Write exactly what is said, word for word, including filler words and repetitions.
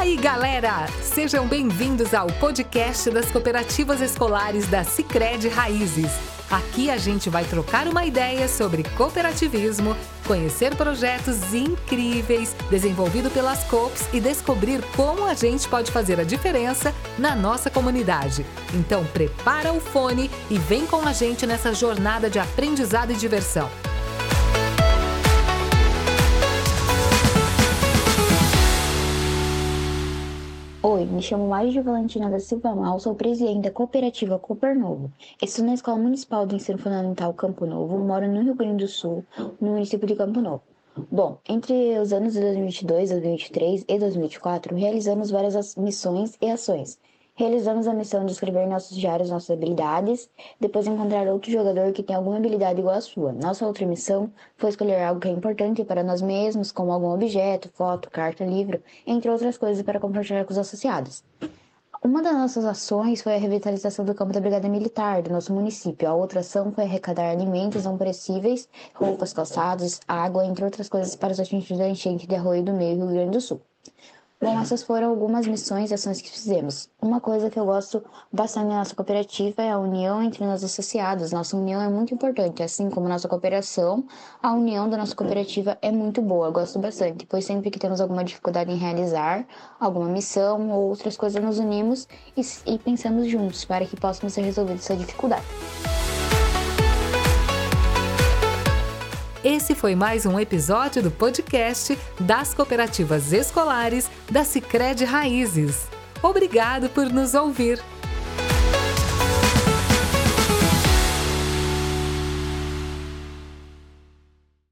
aí, galera! Sejam bem-vindos ao podcast das cooperativas escolares da Sicredi Raízes. Aqui a gente vai trocar uma ideia sobre cooperativismo, conhecer projetos incríveis desenvolvidos pelas Coops e descobrir como a gente pode fazer a diferença na nossa comunidade. Então prepara o fone e vem com a gente nessa jornada de aprendizado e diversão. Oi, me chamo Maria Valentina da Silva Mal, sou presidente da cooperativa Cooper Novo. Estudo na Escola Municipal de Ensino Fundamental Campo Novo, moro no Rio Grande do Sul, no município de Campo Novo. Bom, entre os anos de dois mil e vinte e dois, dois mil e vinte e três e dois mil e vinte e quatro, realizamos várias missões e ações. Realizamos a missão de escrever em nossos diários nossas habilidades, depois encontrar outro jogador que tem alguma habilidade igual à sua. Nossa outra missão foi escolher algo que é importante para nós mesmos, como algum objeto, foto, carta, livro, entre outras coisas para compartilhar com os associados. Uma das nossas ações foi a revitalização do campo da Brigada Militar do nosso município. A outra ação foi arrecadar alimentos não perecíveis, roupas, calçados, água, entre outras coisas para os atingidos da enchente de Arroio do Meio, Rio Grande do Sul. Bom, essas foram algumas missões e ações que fizemos. Uma coisa que eu gosto bastante da nossa cooperativa é a união entre nós associados. Nossa união é muito importante, assim como nossa cooperação, a união da nossa cooperativa é muito boa. Eu gosto bastante, pois sempre que temos alguma dificuldade em realizar alguma missão ou outras coisas, nos unimos e, e pensamos juntos para que possam ser resolvidas essa dificuldade. Esse foi mais um episódio do podcast das cooperativas escolares da Sicredi Raízes. Obrigado por nos ouvir!